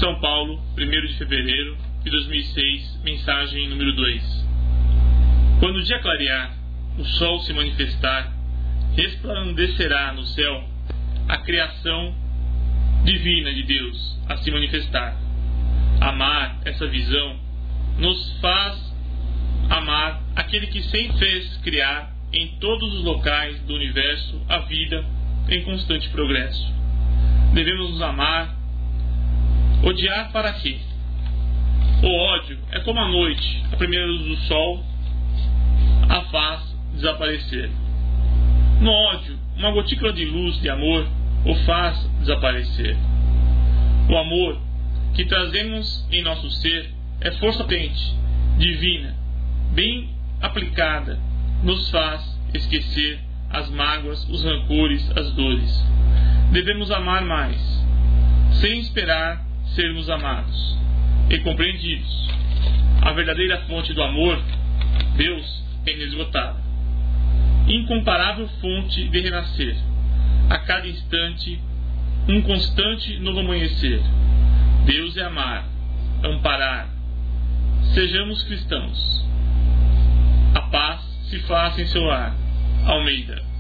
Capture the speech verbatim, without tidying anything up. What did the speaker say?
São Paulo, primeiro de fevereiro de dois mil e seis, mensagem número dois. Quando o dia clarear, o sol se manifestar, resplandecerá no céu a criação divina de Deus a se manifestar. Amar essa visão nos faz amar aquele que sempre fez criar em todos os locais do universo a vida em constante progresso. Devemos nos amar. Odiar para quê? O ódio é como a noite, a primeira luz do sol a faz desaparecer. No ódio, uma gotícula de luz de amor o faz desaparecer. O amor que trazemos em nosso ser é força potente, divina, bem aplicada, nos faz esquecer as mágoas, os rancores, as dores. Devemos amar mais, sem esperar sermos amados e compreendidos. A verdadeira fonte do amor, Deus, é inesgotável, incomparável fonte de renascer, a cada instante um constante novo amanhecer. Deus é amar, amparar. Sejamos cristãos. A paz se faça em seu lar. Almeida.